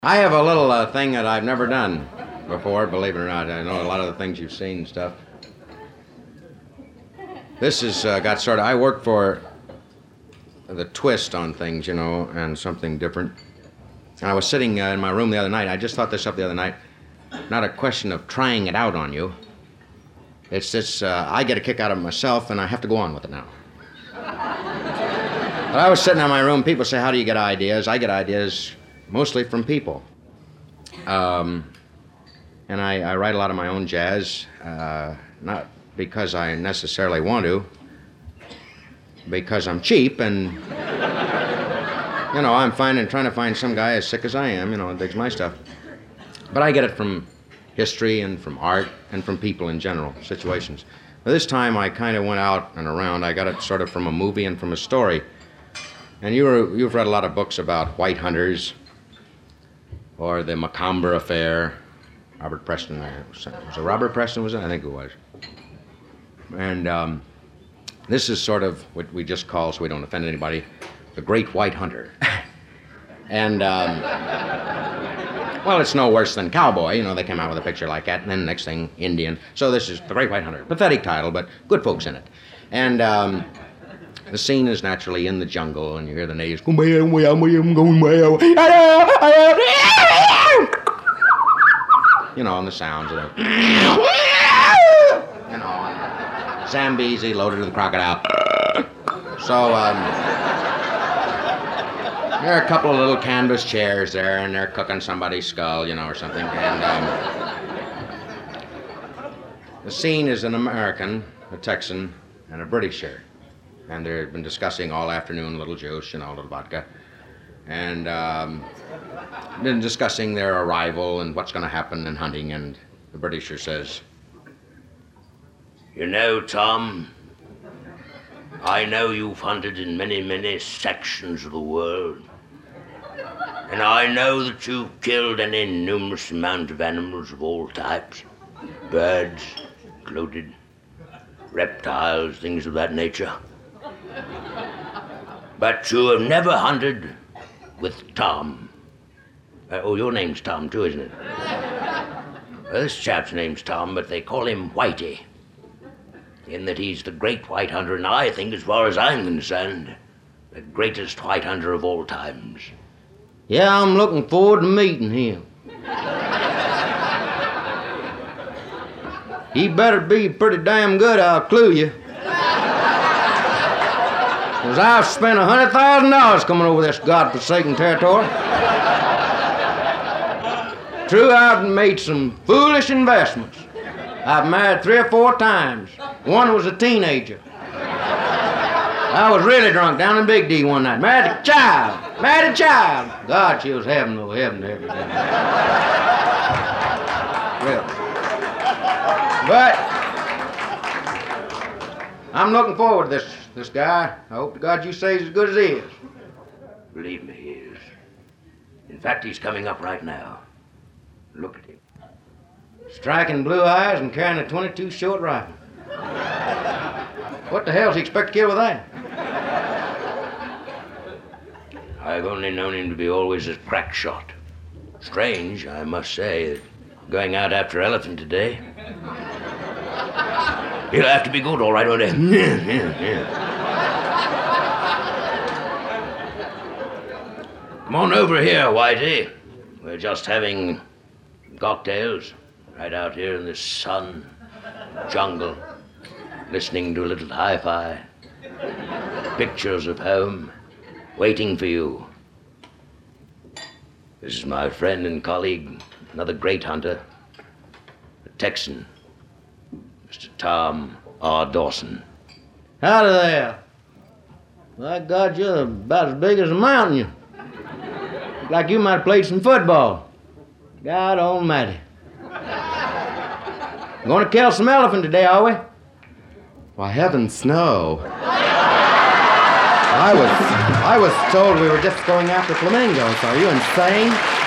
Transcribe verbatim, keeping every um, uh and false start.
I have a little uh, thing that I've never done before, believe it or not. I know a lot of the things you've seen and stuff. This has uh, got sort of, I work for the twist on things, you know, and something different. And I was sitting uh, in my room the other night. I just thought this up the other night. Not a question of trying it out on you. It's this, uh, I get a kick out of it myself, and I have to go on with it now. But I was sitting in my room. People say, how do you get ideas? I get ideas mostly from people. Um, and I, I write a lot of my own jazz, uh, not because I necessarily want to, because I'm cheap and, you know, I'm finding, trying to find some guy as sick as I am, you know, digs my stuff. But I get it from history and from art and from people in general, situations. But this time I kind of went out and around. I got it sort of from a movie and from a story. And you were, you've read a lot of books about white hunters, or the Macomber Affair. Robert Preston, was it Robert Preston, was it? I think it was. And um, this is sort of what we just call, so we don't offend anybody, the Great White Hunter. And, um, well, it's no worse than Cowboy. You know, they came out with a picture like that, and then the next thing, Indian. So this is the Great White Hunter. Pathetic title, but good folks in it. And um, the scene is naturally in the jungle, and you hear the natives, you know, and the sounds of it. You know, Zambezi loaded to the crocodile. So, um, there are a couple of little canvas chairs there, and they're cooking somebody's skull, you know, or something. And um, the scene is an American, a Texan, and a Britisher. And they've been discussing all afternoon, a little juice, you know, a little vodka. And um, been discussing their arrival and what's going to happen in hunting. And the Britisher says, "You know, Tom, I know you've hunted in many, many sections of the world. And I know that you've killed an innumerous amount of animals of all types. Birds included, reptiles, things of that nature. But you have never hunted with Tom. Uh, oh, your name's Tom too, isn't it? Well, this chap's name's Tom, but they call him Whitey, in that he's the great white hunter, and I think, as far as I'm concerned, the greatest white hunter of all times." "Yeah, I'm looking forward to meeting him. He better be pretty damn good, I'll clue you. Because I've spent a hundred thousand dollars coming over this godforsaken territory. True, I've made some foolish investments. I've married three or four times. One was a teenager. I was really drunk down in Big D one night. Married a child. Married a child. God, she was heaven, oh heaven, heaven, heaven. Really. But I'm looking forward to this, this guy. I hope to God you say he's as good as he is." "Believe me, he is. In fact, he's coming up right now. Look at him. Striking blue eyes and carrying a twenty-two short rifle. What the hell does he expect to kill with that?" "I've only known him to be always a crack shot. Strange, I must say, going out after elephant today. He'll have to be good, all right, won't he?" Yeah, yeah, yeah. "Come on over here, Whitey. We're just having cocktails right out here in this sun, jungle, listening to a little hi-fi, pictures of home, waiting for you. This is my friend and colleague, another great hunter, a Texan, Mister Tom R. Dawson." "Howdy there. My God, you're about as big as a mountain. You look like you might have played some football. God almighty. Going to kill some elephant today, are we?" "Why, heavens, no. I was, I was told we were just going after flamingos. Are you insane?"